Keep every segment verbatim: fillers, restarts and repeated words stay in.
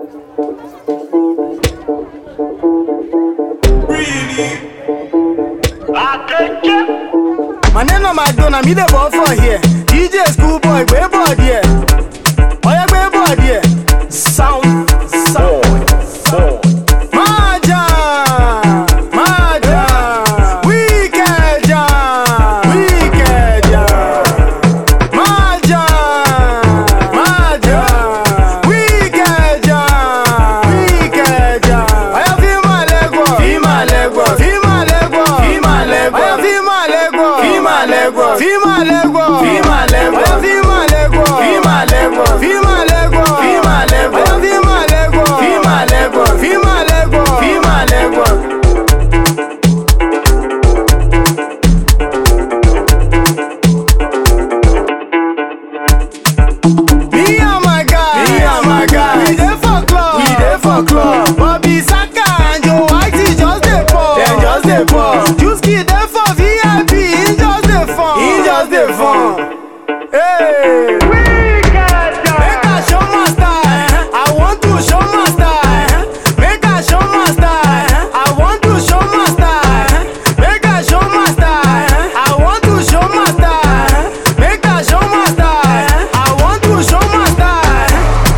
Maneno Madonna, me the ball for here. D J Schoolboy, way board here. Oh yeah, way board here. Sound, sound, sound. Maja, Maja, wicked jam, wicked jam. Maja, Maja, wicked jam, wicked jam. I have feel my leg walk, feel my leg walk, feel my leg walk, feel my leg walk. I have feel my leg walk, feel my leg walk, feel my leg walk, feel my leg walk. I have feel my leg walk, feel my leg walk, feel my leg walk, feel my leg walk. I have feel my leg walk, feel my leg walk, feel my leg walk, feel my leg walk. Me and my guys, me and my guys, we dey for club, we dey for club. Bobby Saka and Joe Whitey just dey pour, dem just dey pour. Juicy dey for V I P, he just dey fun, he just dey fun. Hey, make I show my style, I want to show my style. Make I show my style, I want to show my style. Make I show my style, I want to show my style. Make I show my style, I want to show my style.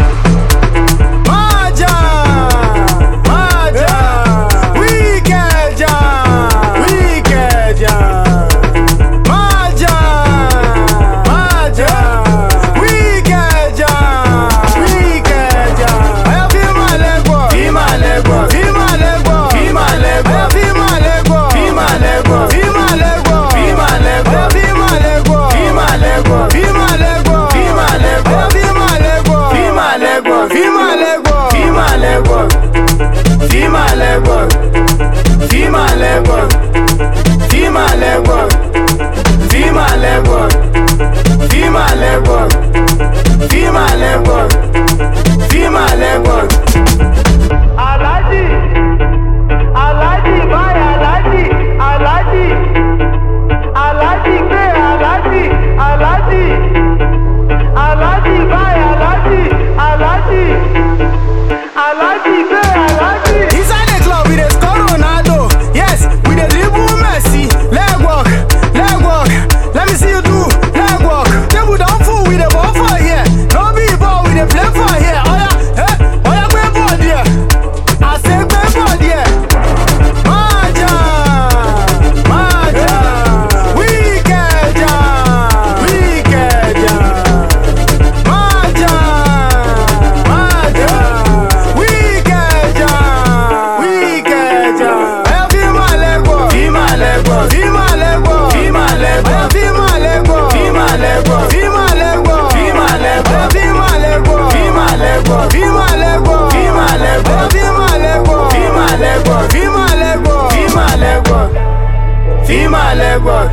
Maja, Maja, wicked jam, wicked jam. Maja, Maja, wicked jam, wicked jam. I feel my leg walk, feel my leg walk, feel my leg walk, feel my leg walk. I feel my leg walk, feel my leg walk, feel my leg walk, feel my leg walk. I feel my leg walk, feel my leg walk, feel my leg walk, feel my leg walk. I feel my leg walk, feel my leg walk, feel my leg walk, feel my leg walk, feel my leg walk, feel my leg walk, feel my leg walk, feel my leg walk, feel my leg walk, feel my leg walk, feel my leg walk. Alaji, Alaji, bye Alaji, Alaji, Alaji, pay Alaji, Alaji, Alaji, bye Alaji, Alaji, Alaji, pay Alaji. Inside the club, we dey score Ronaldo. Yes, we dey dribble Messi. Leg walk, leg walk. Let me see you do leg walk. Table down full, we dey ball for here. No be ball, we dey play for here. Oh yeah, eh, oh yeah, play ball there. I say play ball there. Maja, Maja, wicked jam, wicked jam. Maja, Maja, wicked jam, wicked jam. I feel my leg walk, feel my leg walk, feel my leg walk, feel my leg walk. I feel my leg walk, feel my leg walk, feel my leg walk, feel my leg walk. I feel my leg walk, feel my leg walk, feel my leg walk, feel my leg walk. I feel my leg walk, feel my leg walk, feel my leg walk, feel my leg walk, feel my leg walk,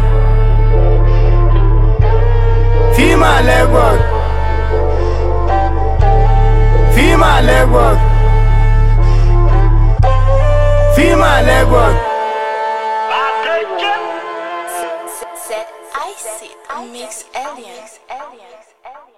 feel my leg walk, feel my leg walk, feel my leg walk. Set I see Mix Aliens.